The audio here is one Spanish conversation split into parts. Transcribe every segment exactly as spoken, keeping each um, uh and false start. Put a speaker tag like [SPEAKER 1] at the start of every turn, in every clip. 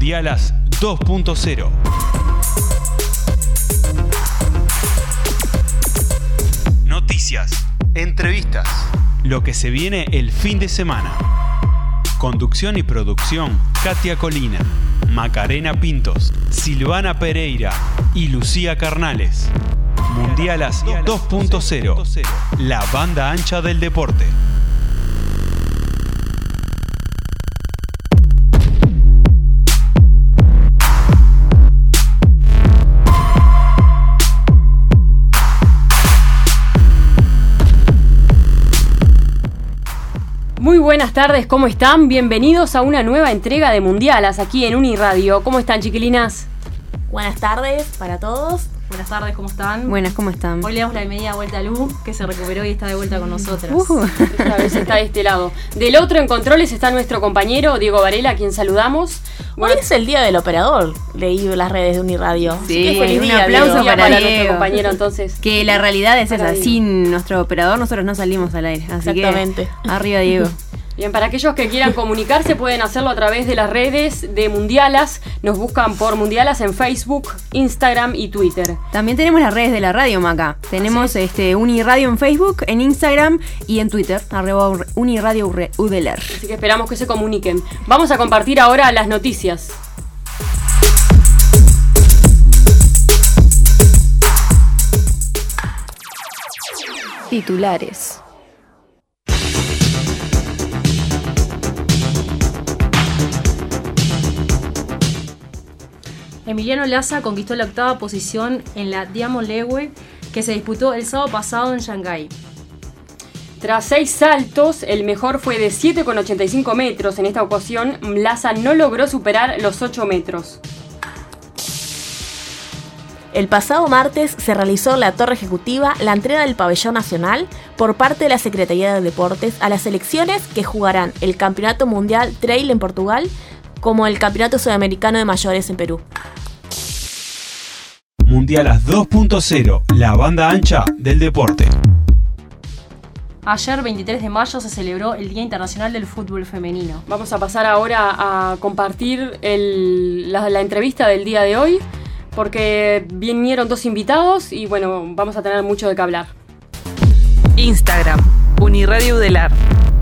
[SPEAKER 1] Mundialas dos punto cero. Noticias, entrevistas, lo que se viene el fin de semana. Conducción y producción, Katia Colina, Macarena Pintos, Silvana Pereira y Lucía Carnales. Mundialas dos punto cero, la banda ancha del deporte.
[SPEAKER 2] Muy buenas tardes, ¿cómo están? Bienvenidos a una nueva entrega de Mundialas aquí en Uniradio. ¿Cómo están, chiquilinas?
[SPEAKER 3] Buenas tardes para todos.
[SPEAKER 4] Buenas tardes, ¿cómo están?
[SPEAKER 2] Buenas, ¿cómo están?
[SPEAKER 4] Hoy le damos la bienvenida vuelta a Lu, que se recuperó y está de vuelta con nosotras.
[SPEAKER 2] Uh, esta vez está de este lado. Del otro en controles está nuestro compañero Diego Varela, a quien saludamos.
[SPEAKER 3] Bueno, hoy es el día del operador, leí las redes de Uniradio.
[SPEAKER 5] Sí,
[SPEAKER 3] feliz
[SPEAKER 5] un
[SPEAKER 3] día,
[SPEAKER 5] aplauso
[SPEAKER 3] Diego.
[SPEAKER 5] para,
[SPEAKER 2] para
[SPEAKER 5] Diego.
[SPEAKER 2] nuestro compañero, entonces.
[SPEAKER 5] Que la realidad es
[SPEAKER 2] Para
[SPEAKER 5] esa,
[SPEAKER 2] Diego.
[SPEAKER 5] sin nuestro operador nosotros no salimos al aire. Así
[SPEAKER 3] Exactamente.
[SPEAKER 5] Que arriba Diego.
[SPEAKER 2] Bien, para aquellos que quieran comunicarse pueden hacerlo a través de las redes de Mundialas. Nos buscan por Mundialas en Facebook, Instagram y Twitter.
[SPEAKER 5] También tenemos las redes de la radio, Maca. Tenemos este Uniradio en Facebook, en Instagram y en Twitter, arroba Uniradio Udeler.
[SPEAKER 2] Así que esperamos que se comuniquen. Vamos a compartir ahora las noticias.
[SPEAKER 6] Titulares.
[SPEAKER 4] Emiliano Laza conquistó la octava posición en la Diamond League, que se disputó el sábado pasado en Shanghái.
[SPEAKER 2] Tras seis saltos, el mejor fue de siete coma ochenta y cinco metros. En esta ocasión, Laza no logró superar los ocho metros.
[SPEAKER 3] El pasado martes se realizó en la Torre Ejecutiva la entrega del Pabellón Nacional por parte de la Secretaría de Deportes a las selecciones que jugarán el Campeonato Mundial Trail en Portugal como el Campeonato Sudamericano de Mayores en Perú.
[SPEAKER 1] Mundialas dos punto cero, la banda ancha del deporte.
[SPEAKER 4] Ayer, veintitrés de mayo, se celebró el Día Internacional del Fútbol Femenino.
[SPEAKER 2] Vamos a pasar ahora a compartir el, la, la entrevista del día de hoy, porque vinieron dos invitados y bueno, vamos a tener mucho de qué hablar.
[SPEAKER 7] Instagram, Uniradio Udelar.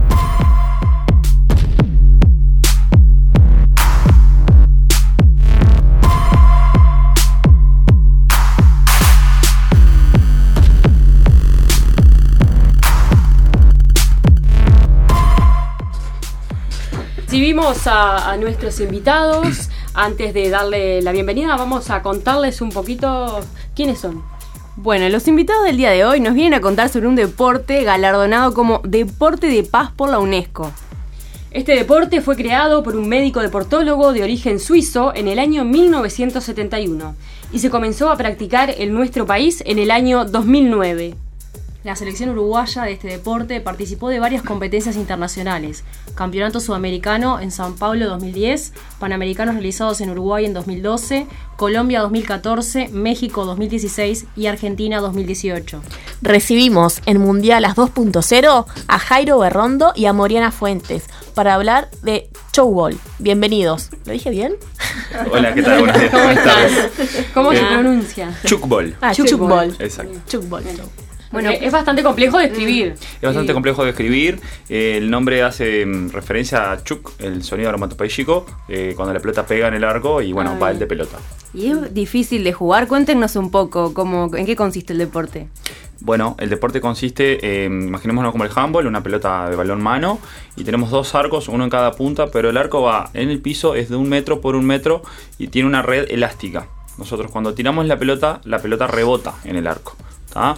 [SPEAKER 2] Recibimos a, a nuestros invitados. Antes de darle la bienvenida, vamos a contarles un poquito quiénes son.
[SPEAKER 5] Bueno, los invitados del día de hoy nos vienen a contar sobre un deporte galardonado como Deporte de Paz por la UNESCO.
[SPEAKER 2] Este deporte fue creado por un médico deportólogo de origen suizo en el año mil novecientos setenta y uno y se comenzó a practicar en nuestro país en el año dos mil nueve.
[SPEAKER 4] La selección uruguaya de este deporte participó de varias competencias internacionales: Campeonato Sudamericano en San Pablo dos mil diez, Panamericanos realizados en Uruguay en dos mil doce, Colombia dos mil catorce, México dos mil dieciséis y Argentina dos mil dieciocho.
[SPEAKER 3] Recibimos en Mundialas dos punto cero a Jairo Berrondo y a Moriana Fuentes para hablar de Chukball. Bienvenidos. ¿Lo dije bien?
[SPEAKER 8] Hola, ¿qué tal? Buenos días.
[SPEAKER 2] ¿Cómo estás? ¿Cómo se
[SPEAKER 3] Ah.
[SPEAKER 2] pronuncia?
[SPEAKER 8] Chukball.
[SPEAKER 3] Ah,
[SPEAKER 2] Chukball.
[SPEAKER 3] Chukball.
[SPEAKER 8] Exacto.
[SPEAKER 3] Chukball.
[SPEAKER 2] Bueno, es bastante complejo de escribir.
[SPEAKER 8] Es bastante complejo de escribir. Eh, el nombre hace mm, referencia a chuk, el sonido onomatopéyico, eh, cuando la pelota pega en el arco y bueno,
[SPEAKER 2] Ay.
[SPEAKER 8] va el de pelota.
[SPEAKER 5] Y es difícil de jugar. Cuéntenos un poco cómo, en qué consiste el deporte.
[SPEAKER 8] Bueno, el deporte consiste, eh, imaginémonos como el handball, una pelota de balón mano, y tenemos dos arcos, uno en cada punta, pero el arco va en el piso, es de un metro por un metro y tiene una red elástica. Nosotros cuando tiramos la pelota, la pelota rebota en el arco. ¿tá?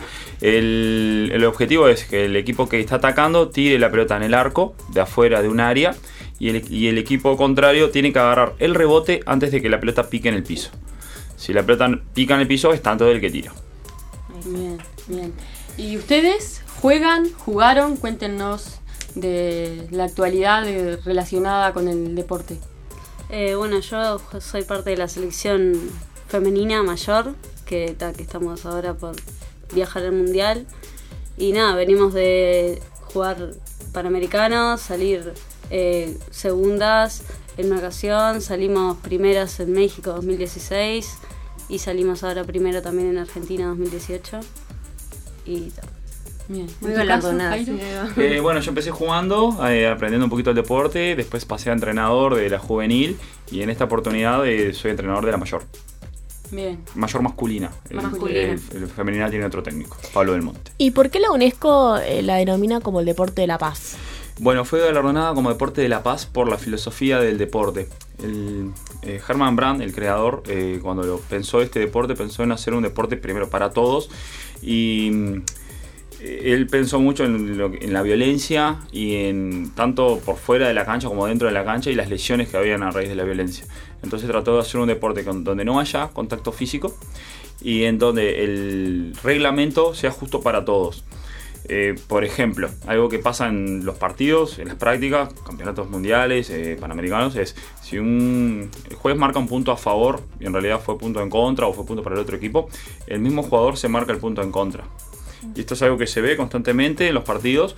[SPEAKER 8] El, el objetivo es que el equipo que está atacando tire la pelota en el arco, de afuera de un área, y el, y el equipo contrario tiene que agarrar el rebote antes de que la pelota pique en el piso. Si la pelota pica en el piso, es tanto del que tira.
[SPEAKER 2] Bien, bien. ¿Y ustedes juegan, jugaron? Cuéntenos de la actualidad de, relacionada con el deporte.
[SPEAKER 6] Eh, bueno, yo soy parte de la selección femenina mayor, que, ta, que estamos ahora por viajar al mundial. Y nada, venimos de jugar Panamericanos, salir eh, segundas en una ocasión, salimos primeras en México dos mil dieciséis y salimos ahora primero también en Argentina dos mil dieciocho. Y
[SPEAKER 2] Bien.
[SPEAKER 5] Muy
[SPEAKER 2] ¿En tu caso,
[SPEAKER 5] galardonada.
[SPEAKER 2] Jairo?
[SPEAKER 8] Eh, bueno, yo empecé jugando, eh, aprendiendo un poquito el deporte, después pasé a entrenador de la juvenil y en esta oportunidad eh, soy entrenador de la mayor.
[SPEAKER 2] Bien.
[SPEAKER 8] Mayor masculina. El,
[SPEAKER 2] Masculina.
[SPEAKER 8] el- el femenina tiene otro técnico, Pablo del Monte.
[SPEAKER 3] ¿Y por qué la UNESCO eh, la denomina como el deporte de la paz?
[SPEAKER 8] Bueno, fue galardonada como deporte de la paz por la filosofía del deporte. El, eh, Herman Brand, el creador, eh, cuando lo pensó este deporte, pensó en hacer un deporte primero para todos y mm, eh, él pensó mucho en, lo, en la violencia y en tanto por fuera de la cancha como dentro de la cancha y las lesiones que habían a raíz de la violencia. Entonces trató de hacer un deporte con, donde no haya contacto físico y en donde el reglamento sea justo para todos. Eh, por ejemplo, algo que pasa en los partidos, en las prácticas, campeonatos mundiales, eh, panamericanos, es si un el juez marca un punto a favor y en realidad fue punto en contra o fue punto para el otro equipo, el mismo jugador se marca el punto en contra. Y esto es algo que se ve constantemente en los partidos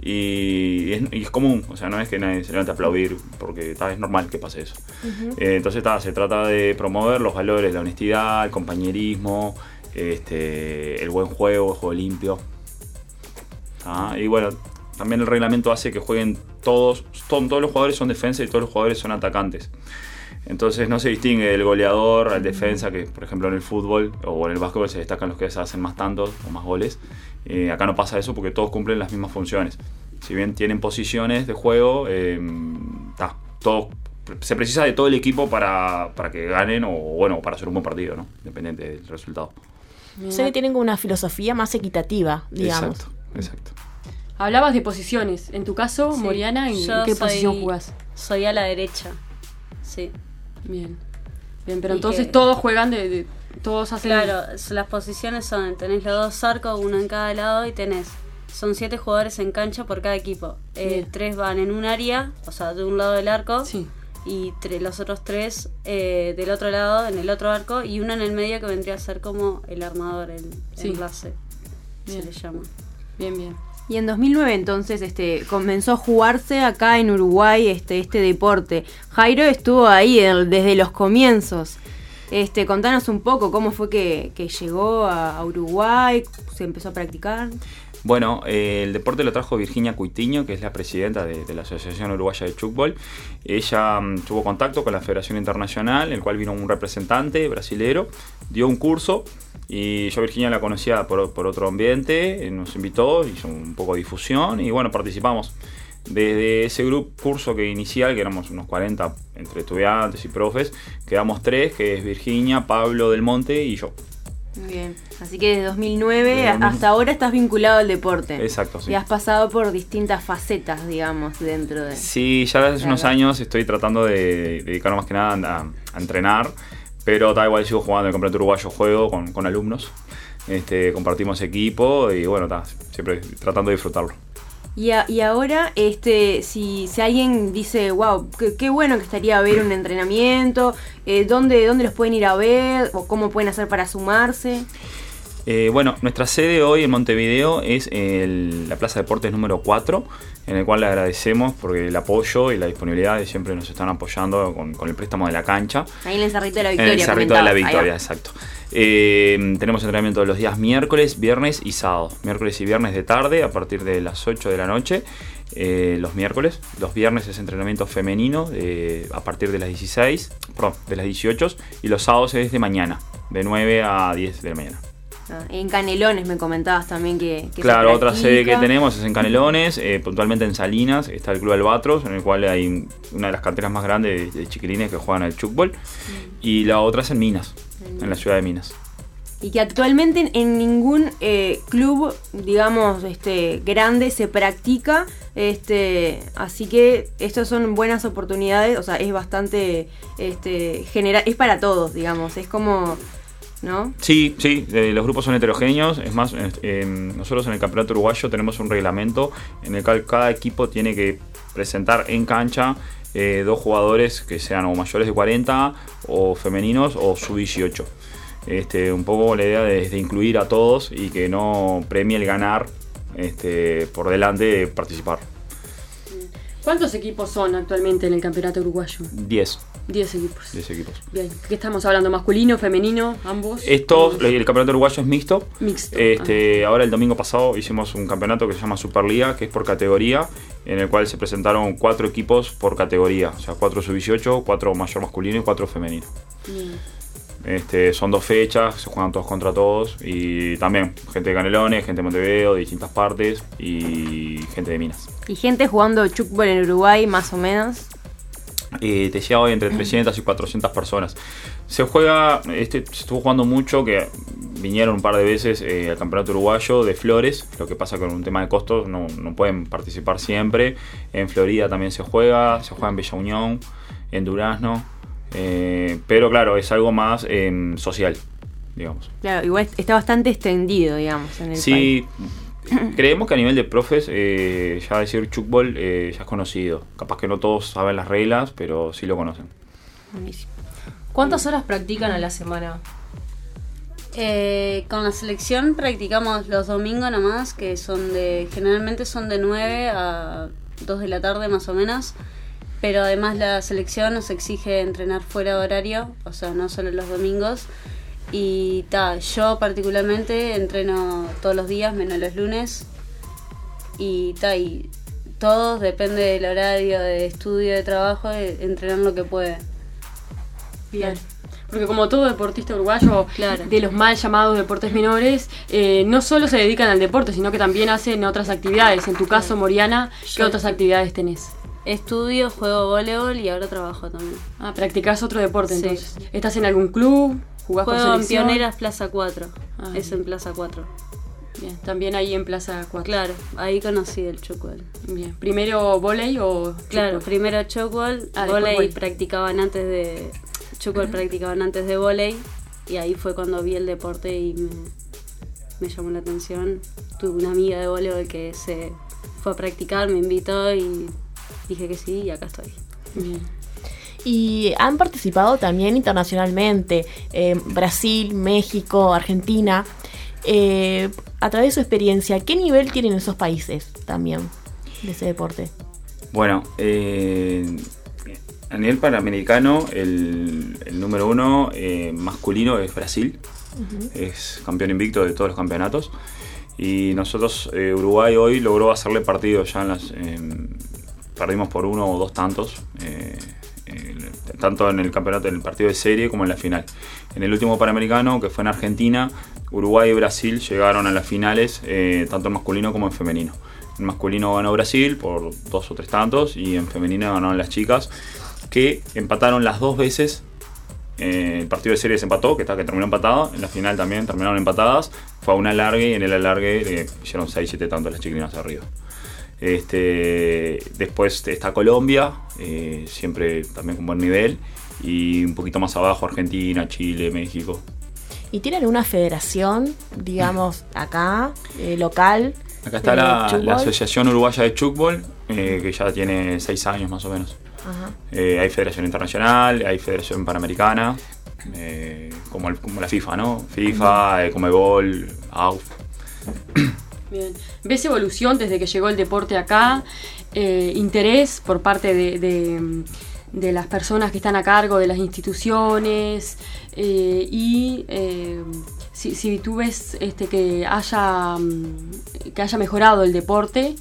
[SPEAKER 8] y es, y es común, o sea, no es que nadie se levante a aplaudir porque ta, es normal que pase eso. Uh-huh. eh, entonces ta, se trata de promover los valores, la honestidad, el compañerismo, este, el buen juego, el juego limpio. Ah, y bueno, también el reglamento hace que jueguen todos, todos, todos los jugadores son defensa y todos los jugadores son atacantes. Entonces no se distingue el goleador al defensa, que por ejemplo en el fútbol o en el básquetbol se destacan los que hacen más tantos o más goles. Eh, acá no pasa eso porque todos cumplen las mismas funciones. Si bien tienen posiciones de juego, eh, ta, todo, se precisa de todo el equipo para, para que ganen o bueno, para hacer un buen partido, ¿no? Independiente del resultado.
[SPEAKER 3] Sé que tienen como una filosofía más equitativa, digamos.
[SPEAKER 8] Exacto, exacto.
[SPEAKER 2] Hablabas de posiciones. En tu caso,
[SPEAKER 6] Sí,
[SPEAKER 2] Moriana, ¿en
[SPEAKER 6] yo
[SPEAKER 2] qué
[SPEAKER 6] soy-
[SPEAKER 2] posición jugás?
[SPEAKER 6] Soy a la derecha. Sí.
[SPEAKER 2] Bien. Bien, pero
[SPEAKER 6] Y
[SPEAKER 2] entonces
[SPEAKER 6] que-
[SPEAKER 2] todos juegan de, de- todos hacen.
[SPEAKER 6] Claro, las posiciones son, tenés los dos arcos, uno en cada lado y tenés, son siete jugadores en cancha por cada equipo. Eh,
[SPEAKER 2] Bien.
[SPEAKER 6] tres van en un área, o sea, de un lado del arco,
[SPEAKER 2] Sí.
[SPEAKER 6] y tre- los otros tres eh, del otro lado, en el otro arco, y uno en el medio que vendría a ser como el armador, el
[SPEAKER 2] Sí.
[SPEAKER 6] enlace,
[SPEAKER 2] Bien.
[SPEAKER 6] se le llama.
[SPEAKER 2] Bien, bien.
[SPEAKER 5] Y en dos mil nueve entonces este comenzó a jugarse acá en Uruguay este este deporte. Jairo estuvo ahí el- desde los comienzos. Este, contanos un poco cómo fue que, que llegó a, a Uruguay, se empezó a practicar.
[SPEAKER 8] Bueno, eh, el deporte lo trajo Virginia Cuitiño, que es la presidenta de, de la Asociación Uruguaya de Chuckball. Ella um, tuvo contacto con la Federación Internacional, en el cual vino un representante brasilero, dio un curso y yo Virginia la conocía por, por otro ambiente, eh, nos invitó, hizo un poco de difusión y bueno, participamos. Desde ese grupo, curso que inicial, que éramos unos cuarenta entre estudiantes y profes, quedamos tres, que es Virginia, Pablo del Monte y yo.
[SPEAKER 5] Bien, así que desde dos mil nueve
[SPEAKER 8] Desde dos mil
[SPEAKER 5] hasta ahora estás vinculado al deporte.
[SPEAKER 8] Exacto, sí.
[SPEAKER 5] Y has pasado por distintas facetas, digamos, dentro de...
[SPEAKER 8] Sí, ya desde hace unos
[SPEAKER 5] Claro.
[SPEAKER 8] años estoy tratando de dedicarme más que nada a, a entrenar, pero tal igual sigo jugando en el campeonato uruguayo, juego con, con alumnos, este, compartimos equipo y bueno, ta, siempre tratando de disfrutarlo.
[SPEAKER 5] Y, a- y ahora, este, si, si alguien dice, wow, qué, qué bueno que estaría a ver un entrenamiento, eh, ¿dónde, ¿dónde los pueden ir a ver? ¿O cómo pueden hacer para sumarse?
[SPEAKER 8] Eh, bueno, nuestra sede hoy en Montevideo es el- la Plaza Deportes número cuatro, en el cual le agradecemos porque el apoyo y la disponibilidad de siempre nos están apoyando con, con el préstamo de la cancha.
[SPEAKER 5] Ahí en el Cerrito de la
[SPEAKER 8] En
[SPEAKER 5] Victoria.
[SPEAKER 8] el Cerrito de la
[SPEAKER 5] comentabas. Ahí
[SPEAKER 8] Victoria,
[SPEAKER 5] va.
[SPEAKER 8] exacto. Eh, tenemos entrenamiento los días miércoles, viernes y sábado. Miércoles y viernes de tarde a partir de las ocho de la noche. Eh, los miércoles. Los viernes es entrenamiento femenino eh, a partir de las dieciséis, perdón, de las dieciocho. Y los sábados es de mañana, de nueve a diez de la mañana.
[SPEAKER 5] Ah, en Canelones me comentabas también que, que se
[SPEAKER 8] Claro, otra sede que
[SPEAKER 5] practica.
[SPEAKER 8] tenemos es en Canelones, eh, puntualmente en Salinas está el Club Albatros, en el cual hay una de las canteras más grandes de, de chiquilines que juegan al chuckball. Y la otra es en Minas, en la ciudad de Minas.
[SPEAKER 5] Y que actualmente en, en ningún eh, club, digamos, este, grande se practica, este, así que estas son buenas oportunidades, o sea, es bastante este, general, es para todos, digamos, es como, ¿no?
[SPEAKER 8] Sí, sí, eh, los grupos son heterogéneos. Es más, eh, eh, nosotros en el campeonato uruguayo tenemos un reglamento en el cual cada equipo tiene que presentar en cancha eh, dos jugadores que sean o mayores de cuarenta o femeninos o sub dieciocho. Este, un poco la idea de, de incluir a todos y que no premie el ganar este, por delante de participar.
[SPEAKER 2] ¿Cuántos equipos son actualmente en el campeonato uruguayo?
[SPEAKER 8] diez.
[SPEAKER 2] diez equipos.
[SPEAKER 8] diez equipos.
[SPEAKER 2] Bien. ¿Qué estamos hablando? ¿Masculino, femenino, ambos?
[SPEAKER 8] Esto, el campeonato uruguayo es mixto.
[SPEAKER 2] Mixto.
[SPEAKER 8] Este, ah. Ahora el domingo pasado hicimos un campeonato que se llama Superliga, que es por categoría, en el cual se presentaron cuatro equipos por categoría. O sea, cuatro sub dieciocho, cuatro mayor masculino y cuatro femenino. Bien. Este, son dos fechas, se juegan todos contra todos. Y también gente de Canelones, gente de Montevideo, de distintas partes y gente de Minas.
[SPEAKER 5] ¿Y gente jugando chukbol en Uruguay, más o menos?
[SPEAKER 8] Eh, te llega hoy entre trescientas y cuatrocientas personas. Se juega, este, se estuvo jugando mucho, que vinieron un par de veces eh, al campeonato uruguayo de Flores. Lo que pasa con un tema de costos, no, no pueden participar siempre. En Florida también se juega, se juega en Bella Unión, en Durazno. Eh, pero claro, es algo más eh, social, digamos.
[SPEAKER 5] Claro, igual está bastante extendido, digamos, en el
[SPEAKER 8] sí,
[SPEAKER 5] país.
[SPEAKER 8] Creemos que a nivel de profes, eh, ya decir chukbol eh, ya es conocido. Capaz que no todos saben las reglas, pero sí lo conocen.
[SPEAKER 4] Buenísimo. ¿Cuántas horas practican a la semana?
[SPEAKER 6] Eh, con la selección practicamos los domingos nomás, que son de generalmente son de nueve a dos de la tarde más o menos. Pero además la selección nos exige entrenar fuera de horario, o sea, no solo los domingos. Y ta, yo particularmente entreno todos los días, menos los lunes. Y ta, y todos, depende del horario de estudio, de trabajo, entrenan lo que puede.
[SPEAKER 2] Bien. Porque como todo deportista uruguayo, claro, de los mal llamados deportes menores, eh, no solo se dedican al deporte, sino que también hacen otras actividades. En tu caso, Moriana, ¿qué yo otras actividades tenés?
[SPEAKER 6] Estudio, juego voleibol y ahora trabajo también.
[SPEAKER 2] Ah, ¿practicás otro deporte entonces? Sí. ¿Estás en algún club? ¿Jugás
[SPEAKER 6] Juego
[SPEAKER 2] por
[SPEAKER 6] selección? En Pioneras Plaza cuatro. Ah, es bien. En Plaza cuatro.
[SPEAKER 2] Bien, también ahí en Plaza cuatro.
[SPEAKER 6] Claro, ahí conocí el chukbol.
[SPEAKER 2] Bien, ¿primero volei o
[SPEAKER 6] Claro, chukbol? Primero chukbol, ah, volei practicaban antes de... Chukbol uh-huh. practicaban antes de volei y ahí fue cuando vi el deporte y me, me llamó la atención. Tuve una amiga de voleibol que se fue a practicar, me invitó y dije que sí y acá estoy.
[SPEAKER 2] Bien.
[SPEAKER 3] Y han participado también internacionalmente, eh, Brasil, México, Argentina. Eh, a través de su experiencia, ¿qué nivel tienen esos países también de ese deporte?
[SPEAKER 8] Bueno, eh, a nivel panamericano, el, el número uno eh, masculino es Brasil. Uh-huh. Es campeón invicto de todos los campeonatos. Y nosotros, eh, Uruguay hoy logró hacerle partido ya en las... Eh, perdimos por uno o dos tantos. Eh, tanto en el campeonato, en el partido de serie como en la final. En el último Panamericano, que fue en Argentina, Uruguay y Brasil llegaron a las finales, eh, tanto en masculino como en femenino. En masculino ganó Brasil por dos o tres tantos y en femenino ganaron las chicas, que empataron las dos veces. Eh, el partido de serie se empató, que, está, que terminó empatado. En la final también terminaron empatadas. Fue a un alargue y en el alargue eh, hicieron seis siete tantos las chiquilinas arriba. Este, después está Colombia, eh, siempre también con buen nivel, y un poquito más abajo Argentina, Chile, México.
[SPEAKER 3] ¿Y tienen una federación, digamos, acá, eh, local?
[SPEAKER 8] Acá está la, la Asociación Uruguaya de Chukbol, eh, que ya tiene seis años más o menos. Ajá. Eh, hay federación internacional, hay federación panamericana, eh, como, el, como la FIFA, ¿no? FIFA, eh, Conmebol, A U F.
[SPEAKER 2] Bien. ¿Ves evolución desde que llegó el deporte acá? Eh, ¿Interés por parte de, de, de las personas que están a cargo de las instituciones? Eh, y eh, si, si tú ves este, que haya que haya mejorado el deporte.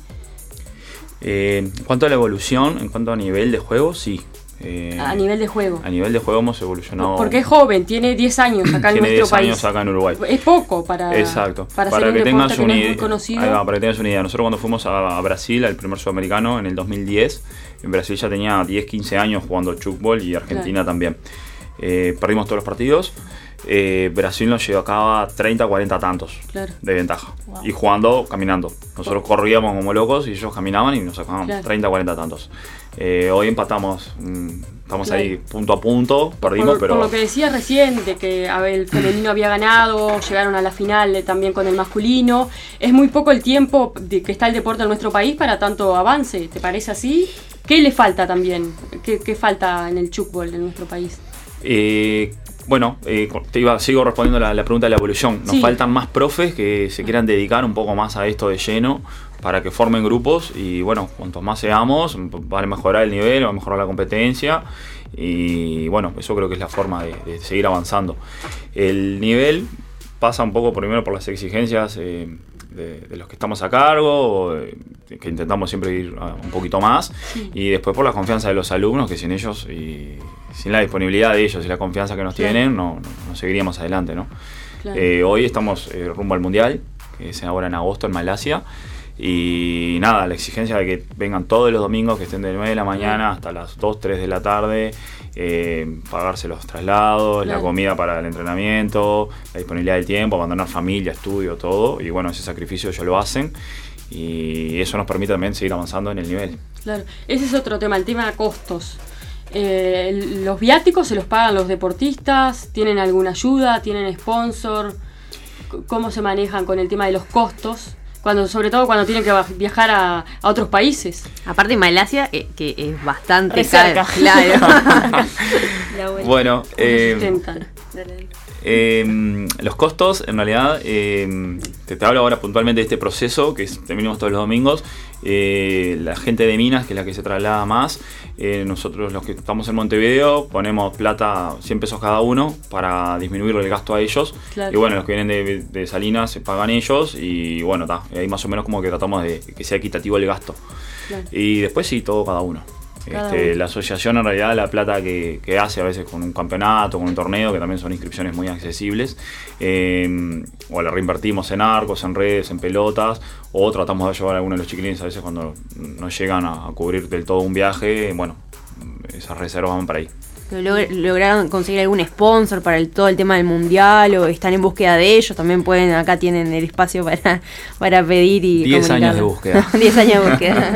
[SPEAKER 8] Eh, en cuanto a la evolución, en cuanto a nivel de juego, sí. Eh,
[SPEAKER 2] a nivel de juego.
[SPEAKER 8] A nivel de juego hemos evolucionado.
[SPEAKER 2] Porque es joven, tiene diez años acá en nuestro
[SPEAKER 8] diez
[SPEAKER 2] país.
[SPEAKER 8] años acá en Uruguay.
[SPEAKER 2] Es poco para,
[SPEAKER 8] Exacto.
[SPEAKER 2] para,
[SPEAKER 8] para
[SPEAKER 2] hacer
[SPEAKER 8] que
[SPEAKER 2] un
[SPEAKER 8] tengas
[SPEAKER 2] deporte
[SPEAKER 8] una
[SPEAKER 2] que no es
[SPEAKER 8] idea,
[SPEAKER 2] muy conocido.
[SPEAKER 8] Ahí va, para que tengas una idea. Nosotros cuando fuimos a, a Brasil, al primer sudamericano, en el dos mil diez, en Brasil ya tenía diez, quince años jugando chukbol y Argentina claro. también. Eh, perdimos todos los partidos. Eh, Brasil nos llevaba treinta, cuarenta tantos claro. de ventaja. Wow. Y jugando, caminando. Nosotros corríamos como locos y ellos caminaban y nos sacaban claro. treinta, cuarenta tantos. Eh, hoy empatamos, mmm, estamos claro. ahí punto a punto, perdimos,
[SPEAKER 2] por,
[SPEAKER 8] pero...
[SPEAKER 2] Por lo que decías recién, de que a ver, el femenino había ganado, llegaron a la final también con el masculino. Es muy poco el tiempo de que está el deporte en nuestro país para tanto avance, ¿te parece así? ¿Qué le falta también? ¿Qué, qué falta en el chukbol en nuestro país?
[SPEAKER 8] Eh... Bueno, eh, te iba, sigo respondiendo la, la pregunta de la evolución. Nos sí. faltan más profes que se quieran dedicar un poco más a esto de lleno, para que formen grupos y bueno, cuantos más seamos, van a mejorar el nivel, va a mejorar la competencia y bueno, eso creo que es la forma de, de seguir avanzando. El nivel pasa un poco primero por las exigencias eh, de, de los que estamos a cargo, eh, que intentamos siempre ir a un poquito más, sí. Y después por la confianza de los alumnos, que sin ellos y sin la disponibilidad de ellos y la confianza que nos claro. tienen, no, no, no seguiríamos adelante, ¿no? Claro. Eh, hoy estamos eh, rumbo al Mundial, que es ahora en agosto en Malasia. Y nada, la exigencia de que vengan todos los domingos, que estén de nueve de la mañana hasta las dos, tres de la tarde, eh, pagarse los traslados, claro. la comida para el entrenamiento, la disponibilidad del tiempo, abandonar familia, estudio, todo. Y bueno, ese sacrificio ellos lo hacen y eso nos permite también seguir avanzando en el nivel.
[SPEAKER 2] Claro, ese es otro tema, el tema de costos. Eh, ¿Los viáticos se los pagan los deportistas? ¿Tienen alguna ayuda? ¿Tienen sponsor? ¿Cómo se manejan con el tema de los costos? Cuando, sobre todo cuando tienen que viajar a, a otros países.
[SPEAKER 5] Aparte de Malasia, eh, que es bastante
[SPEAKER 3] cerca.
[SPEAKER 5] Claro.
[SPEAKER 8] Bueno, eh, eh, los costos, en realidad, eh, te, te hablo ahora puntualmente de este proceso que terminamos todos los domingos. Eh, la gente de Minas, que es la que se traslada más, eh, nosotros los que estamos en Montevideo ponemos plata, cien pesos cada uno para disminuir el gasto a ellos, claro. Y bueno, los que vienen de, de Salinas se pagan ellos y bueno, ta, ahí más o menos como que tratamos de que sea equitativo el gasto, claro. Y después sí, todo cada uno. Este, la asociación en realidad la plata que, que hace a veces con un campeonato, con un torneo, que también son inscripciones muy accesibles, eh, o la reinvertimos en arcos, en redes, en pelotas, o tratamos de ayudar a algunos de los chiquilines a veces cuando no llegan a, a cubrir del todo un viaje, bueno, esas reservas van para ahí.
[SPEAKER 5] ¿Lograron conseguir algún sponsor para el, todo el tema del mundial o están en búsqueda de ellos? También pueden, acá tienen el espacio para, para pedir y
[SPEAKER 8] diez años de búsqueda.
[SPEAKER 5] diez años de búsqueda.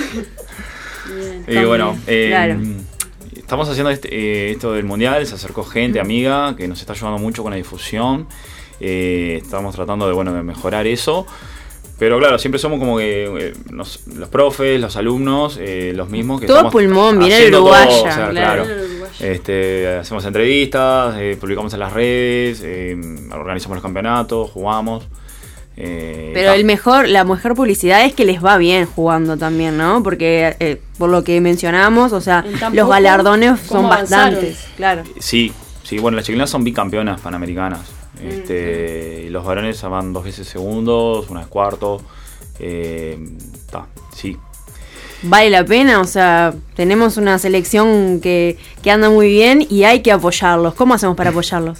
[SPEAKER 8] Y eh, bueno, eh, claro. Estamos haciendo este, eh, esto del mundial, se acercó gente, amiga, que nos está ayudando mucho con la difusión. Eh, estamos tratando de, bueno, de mejorar eso. Pero claro, siempre somos como que eh, nos, los profes, los alumnos, eh, los mismos que
[SPEAKER 5] todo
[SPEAKER 8] estamos
[SPEAKER 5] pulmón, viene el uruguaya.
[SPEAKER 8] Todo, o sea, claro. claro. Este, hacemos entrevistas, eh, publicamos en las redes, eh, organizamos los campeonatos, jugamos. Eh,
[SPEAKER 5] Pero el mejor, la mejor publicidad es que les va bien jugando también, ¿no? Porque eh, por lo que mencionamos, o sea, los galardones son bastantes, claro.
[SPEAKER 8] Sí, sí, bueno, las chilenas son bicampeonas panamericanas. Este, mm-hmm. Y los varones van dos veces segundos, una vez cuarto. Eh, ta, sí.
[SPEAKER 5] Vale la pena, o sea, tenemos una selección que, que anda muy bien y hay que apoyarlos. ¿Cómo hacemos para apoyarlos?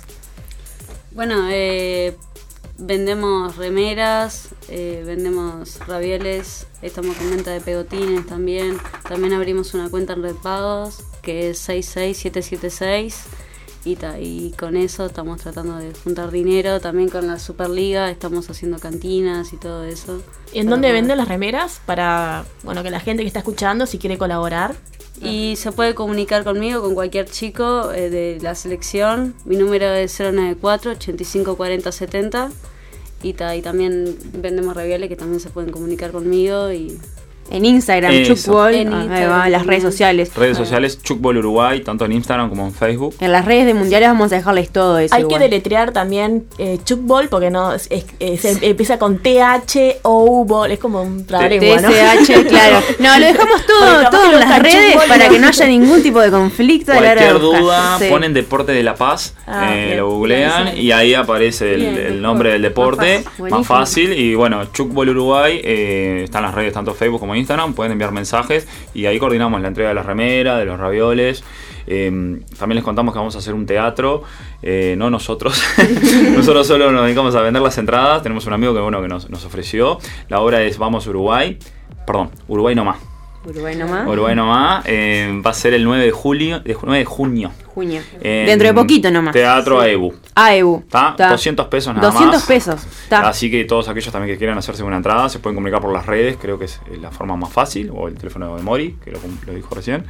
[SPEAKER 6] Bueno, eh... vendemos remeras, eh, vendemos ravioles, estamos con venta de pegotines también. También abrimos una cuenta en Red Pagos que es seis seis siete siete seis y, ta, y con eso estamos tratando de juntar dinero. También con la Superliga estamos haciendo cantinas y todo eso.
[SPEAKER 3] ¿Y en dónde venden las remeras? Para, bueno, que la gente que está escuchando, si quiere colaborar.
[SPEAKER 6] Y se puede comunicar conmigo, con cualquier chico eh, de la selección. Mi número es cero nueve cuatro ochenta y cinco cuarenta setenta. Y, ta, y también vendemos ravioles que también se pueden comunicar conmigo. Y
[SPEAKER 5] en Instagram, Chuckball, en, en las redes sociales.
[SPEAKER 8] Redes sociales, Chuckball Uruguay, tanto en Instagram como en Facebook.
[SPEAKER 5] En las redes de mundiales vamos a dejarles todo eso.
[SPEAKER 3] Hay
[SPEAKER 5] igual.
[SPEAKER 3] que deletrear también eh, Chuckball, porque no es, es, es, empieza con T H O U ball, es como un trabalengua, ¿no?
[SPEAKER 5] T S H, claro. No, lo dejamos todo, todo en las redes para que no haya ningún tipo de conflicto.
[SPEAKER 8] Cualquier duda, sí. Ponen Deporte de La Paz, ah, eh, bien, lo googlean bien, y ahí aparece el, bien, el nombre del deporte, más fácil, más fácil y bueno, Chuckball Uruguay, eh, están las redes tanto Facebook como Instagram, pueden enviar mensajes y ahí coordinamos la entrega de las remeras, de los ravioles. Eh, también les contamos que vamos a hacer un teatro, eh, no nosotros, nosotros solo nos dedicamos a vender las entradas. Tenemos un amigo que bueno que nos, nos ofreció. La obra es Vamos Uruguay, perdón, Uruguay nomás.
[SPEAKER 5] Uruguay nomás.
[SPEAKER 8] Uruguay nomás, eh, va a ser el nueve de julio, de nueve de junio.
[SPEAKER 5] Junio. Dentro de poquito nomás.
[SPEAKER 8] Teatro sí. A E B U.
[SPEAKER 5] A E B U.
[SPEAKER 8] ¿Está? doscientos pesos nada
[SPEAKER 5] doscientos
[SPEAKER 8] más.
[SPEAKER 5] doscientos pesos. ¿Ta?
[SPEAKER 8] Así que todos aquellos también que quieran hacerse una entrada se pueden comunicar por las redes, creo que es la forma más fácil, o el teléfono de Mori, que lo, lo dijo recién.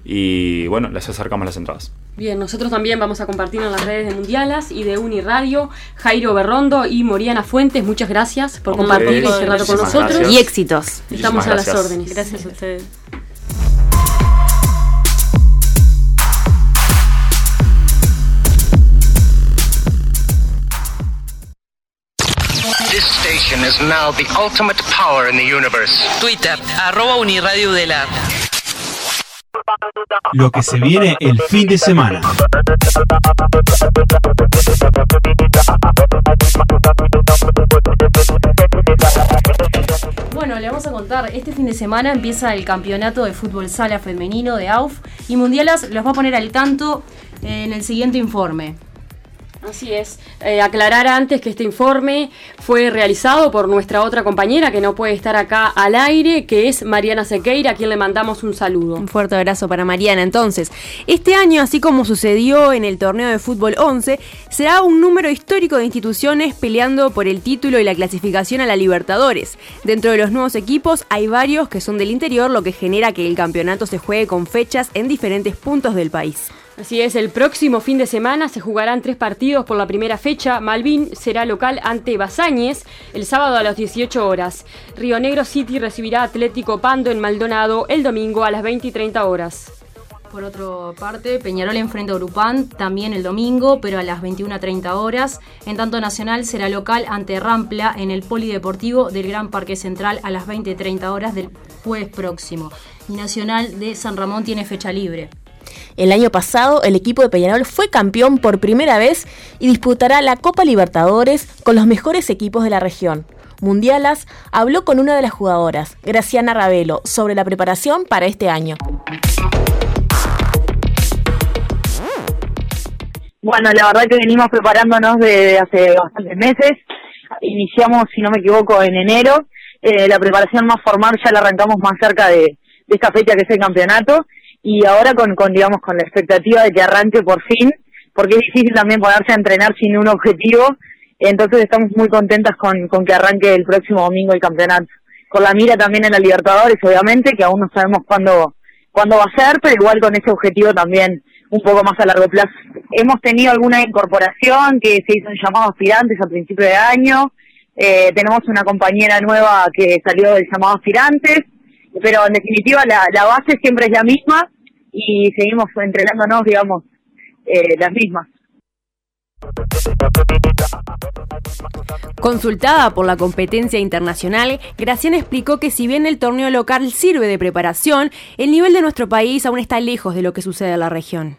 [SPEAKER 8] Y bueno, les acercamos las entradas.
[SPEAKER 2] Bien, nosotros también vamos a compartir en las redes de Mundialas y de Uniradio. Jairo Berrondo y Moriana Fuentes, muchas gracias por compartir este rato con nosotros.
[SPEAKER 5] Gracias. Y éxitos.
[SPEAKER 2] Estamos
[SPEAKER 8] gracias.
[SPEAKER 2] A las órdenes.
[SPEAKER 6] Gracias a ustedes.
[SPEAKER 9] This station is is now the ultimate power in the universe.
[SPEAKER 7] Twitter, arroba Uniradio Udelar.
[SPEAKER 1] Lo que se viene el fin de semana.
[SPEAKER 4] Bueno, le vamos a contar, este fin de semana empieza el campeonato de fútbol sala femenino de A U F y Mundialas los va a poner al tanto en el siguiente informe.
[SPEAKER 2] Así es. Eh, aclarar antes que este informe fue realizado por nuestra otra compañera que no puede estar acá al aire, que es Mariana Sequeira, a quien le mandamos un saludo.
[SPEAKER 5] Un fuerte abrazo para Mariana. Entonces, este año, así como sucedió en el torneo de fútbol once, será un número histórico de instituciones peleando por el título y la clasificación a la Libertadores. Dentro de los nuevos equipos hay varios que son del interior, lo que genera que el campeonato se juegue con fechas en diferentes puntos del país.
[SPEAKER 2] Así es, el próximo fin de semana se jugarán tres partidos por la primera fecha. Malvin será local ante Basáñez el sábado a las dieciocho horas. Río Negro City recibirá Atlético Pando en Maldonado el domingo a las veinte y treinta horas.
[SPEAKER 4] Por otra parte, Peñarol enfrenta a Urupán también el domingo, pero a las veintiuna treinta horas. En tanto, Nacional será local ante Rampla en el Polideportivo del Gran Parque Central a las veinte treinta horas del jueves próximo. Y Nacional de San Ramón tiene fecha libre.
[SPEAKER 3] El año pasado, el equipo de Peñarol fue campeón por primera vez y disputará la Copa Libertadores con los mejores equipos de la región. Mundialas habló con una de las jugadoras, Graciana Ravelo, sobre la preparación para este año.
[SPEAKER 10] Bueno, la verdad que venimos preparándonos desde hace bastantes meses. Iniciamos, si no me equivoco, en enero. Eh, la preparación más formal ya la arrancamos más cerca de, de esta fecha que es el campeonato. Y ahora con, con, digamos, con la expectativa de que arranque por fin, porque es difícil también ponerse a entrenar sin un objetivo. Entonces estamos muy contentas con, con que arranque el próximo domingo el campeonato. Con la mira también en la Libertadores, obviamente, que aún no sabemos cuándo, cuándo va a ser, pero igual con ese objetivo también un poco más a largo plazo. Hemos tenido alguna incorporación que se hizo en llamado aspirantes a principio de año. Eh, tenemos una compañera nueva que salió del llamado aspirantes, pero en definitiva la, la base siempre es la misma y seguimos entrenándonos, digamos, eh, las mismas.
[SPEAKER 5] Consultada por la competencia internacional, Graciana explicó que si bien el torneo local sirve de preparación, el nivel de nuestro país aún está lejos de lo que sucede en la región.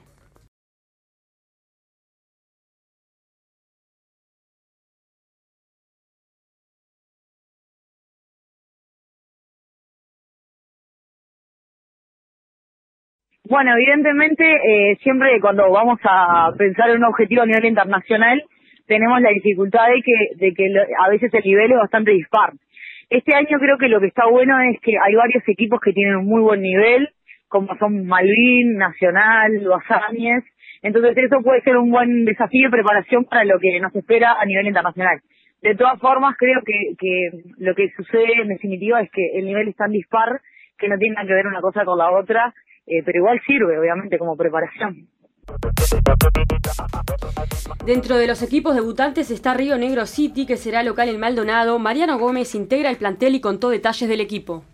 [SPEAKER 10] Bueno, evidentemente, eh, siempre cuando vamos a pensar en un objetivo a nivel internacional, tenemos la dificultad de que, de que lo, a veces el nivel es bastante dispar. Este año creo que lo que está bueno es que hay varios equipos que tienen un muy buen nivel, como son Malvin, Nacional, Basáñez. Entonces eso puede ser un buen desafío de preparación para lo que nos espera a nivel internacional. De todas formas, creo que, que lo que sucede en definitiva es que el nivel es tan dispar que no tiene nada que ver una cosa con la otra. Eh, pero igual sirve, obviamente, como preparación.
[SPEAKER 2] Dentro de los equipos debutantes está Río Negro City, que será local en Maldonado. Mariano Gómez integra el plantel y contó detalles del equipo.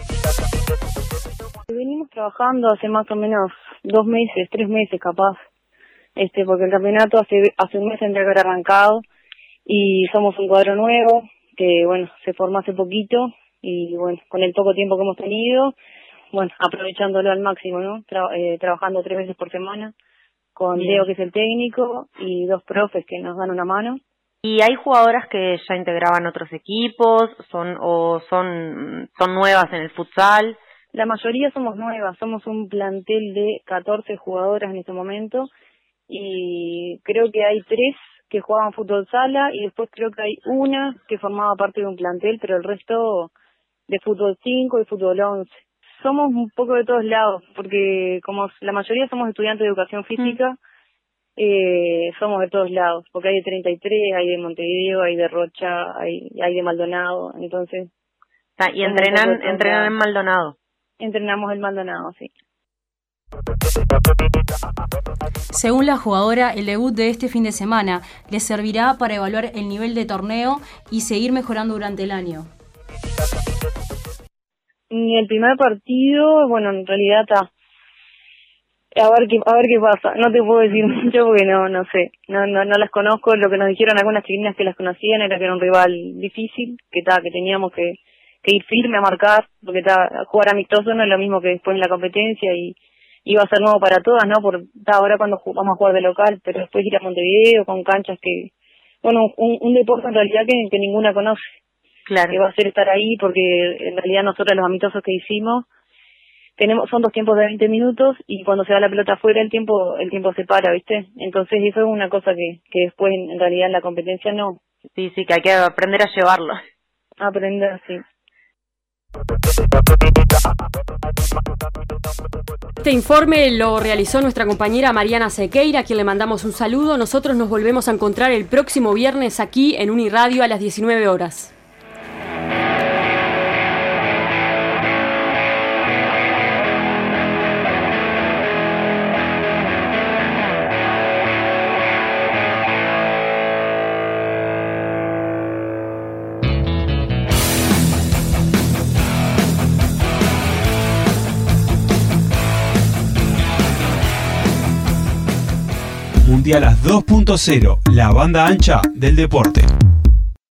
[SPEAKER 11] Venimos trabajando hace más o menos dos meses, tres meses capaz, este, porque el campeonato hace, hace un mes tendría que haber arrancado y somos un cuadro nuevo que, bueno, se formó hace poquito y, bueno, con el poco tiempo que hemos tenido, bueno, aprovechándolo al máximo, ¿no? Tra- eh, trabajando tres veces por semana con Bien. Leo, que es el técnico, y dos profes que nos dan una mano.
[SPEAKER 12] ¿Y hay jugadoras que ya integraban otros equipos, son o son son nuevas en el futsal?
[SPEAKER 11] La mayoría somos nuevas, somos un plantel de catorce jugadoras en este momento, y creo que hay tres que jugaban fútbol sala, y después creo que hay una que formaba parte de un plantel, pero el resto de fútbol cinco y fútbol once. Somos un poco de todos lados, porque como la mayoría somos estudiantes de educación física, mm. eh, somos de todos lados, porque hay de treinta y tres, hay de Montevideo, hay de Rocha, hay, hay de Maldonado, entonces...
[SPEAKER 12] Ah, ¿y entrenan entrenan en Maldonado?
[SPEAKER 11] Entrenamos en Maldonado, sí.
[SPEAKER 4] Según la jugadora, el debut de este fin de semana les servirá para evaluar el nivel de torneo y seguir mejorando durante el año.
[SPEAKER 11] Y el primer partido, bueno, en realidad está, A ver qué, a ver qué pasa. No te puedo decir mucho porque no, no sé. No, no, no las conozco. Lo que nos dijeron algunas chiquilinas que las conocían era que era un rival difícil, que ta, que teníamos que, que ir firme a marcar, porque ta, jugar amistoso no es lo mismo que después en la competencia y iba a ser nuevo para todas, ¿no? Por ta, ahora cuando vamos a jugar de local, pero después ir a Montevideo con canchas que, bueno, un, un deporte en realidad que, que ninguna conoce.
[SPEAKER 12] Claro.
[SPEAKER 11] Que va a ser estar ahí porque en realidad nosotros los amistosos que hicimos tenemos son dos tiempos de veinte minutos y cuando se va la pelota afuera el tiempo el tiempo se para, ¿viste? Entonces eso es una cosa que, que después en, en realidad en la competencia no.
[SPEAKER 12] Sí, sí, que hay que aprender a llevarlo.
[SPEAKER 11] Aprender, sí.
[SPEAKER 2] Este informe lo realizó nuestra compañera Mariana Sequeira, a quien le mandamos un saludo. Nosotros nos volvemos a encontrar el próximo viernes aquí en Uniradio a las diecinueve horas.
[SPEAKER 1] Mundialas dos punto cero, la banda ancha del deporte.